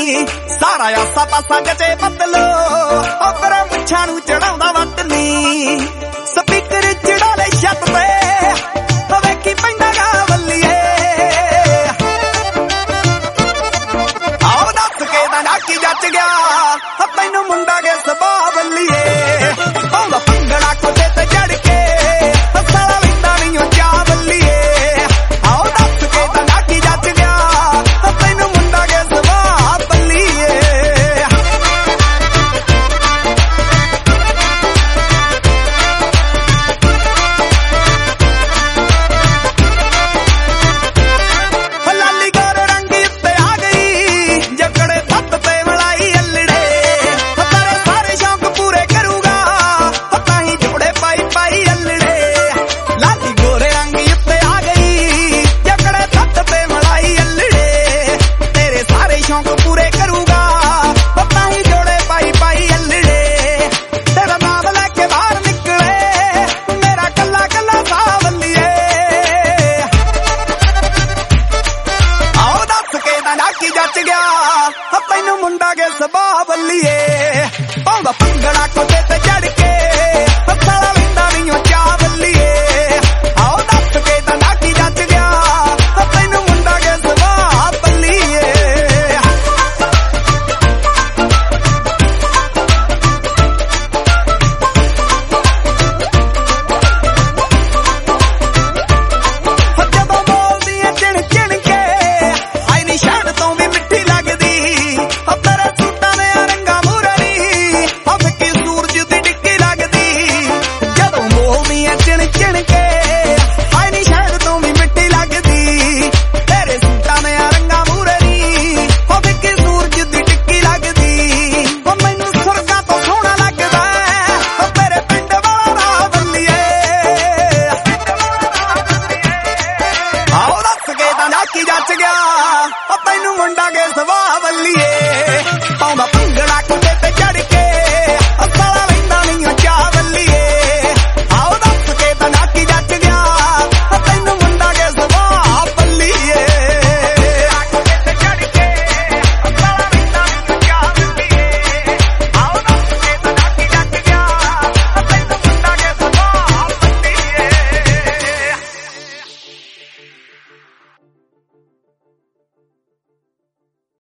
सारा आसा पासा गजे बदलो पर मुछां नूं चढ़ाउंदा वट नी स्पीकर चढ़ा ले छत ते वेखी पैंदा गा वल्लीए आओ दस के दा नाकी जच गया तैनूं मुंडा के सुभाऽ वल्लीए आउंदा भंगड़ा कोठे ते चढ़ के साला लैंदा नहीं ओ चाह वल्लीए आओ दस के दा नाकी जच गया तैनूं मुंडा के सुभाऽ वल्लीए लाली गोरे रंगी उत्ते आ गई जकड़े थत ते मलाई अल्लड़े तेरे सारे शौक पूरे करूगा ताही जोड़े पाई पाई अल्लड़े लाली गोरे रंगी उत्ते आ गई जकड़े थत ते मलाई अल्लड़े तेरे सारे शौक पूरे करूगा ताही जोड़े पाई पाई अल्लड़े तेरा नाम लेके बाहर निकले मेरा कल्ला कल्ला साह वल्लीए आओ दस के दा नाकी जच गया तैनूं मुंडा के सुभाऽ वल्लीए पाउंदा भंगड़ा कोठे ते चढ़ के साला लैंदा नहीं ओ चाह वल्लीए आओ दस के दा नाकी जच गया तैनूं मुंडा के सुभाऽ वल्लीए ਜਦੋਂ ਬੋਲਦੀ ਏ ਚਿਣ ਚਿਣ ਕੇ ਹਾਏ ਨੀ ਸ਼ਹਿਦ ਤੋਂ ਵੀ ਮਿੱਠੀ ਲੱਗਦੀ ਤੇਰੇ ਸੂਟਾਂ ਦੇ ਰੰਗਾਂ ਮੂਹਰੇ ਨੀ ਫਿੱਕੀ ਸੂਰਜ ਦੀ ਡਿੱਗੀ ਲੱਗਦੀ ਜਦੋਂ ਬੋਲਦੀ ਏ ਚਿਣ ਚਿਣ ਕੇ ਹਾਏ ਨੀ ਸ਼ਹਿਦ ਤੋਂ ਵੀ ਮਿੱਠੀ ਲੱਗਦੀ ਤੇਰੇ ਸੂਟਾਂ ਦੇ ਰੰਗਾਂ ਮੂਹਰੇ ਨੀ ਫਿੱਕੀ ਸੂਰਜ ਦੀ ਡਿੱਗੀ ਲੱਗਦੀ ਮੈਨੂੰ ਸੁਰਗਾਂ ਤੋਂ ਸੋਹਣਾ ਲੱਗਦਾ ਤੇਰੇ ਪਿੰਡ ਵਾਲਾ ਰਾਹ ਵल्लीए आओ दस के दा नाकी जच गया तैनूं मुंडा के सुभाऽ वल्लीए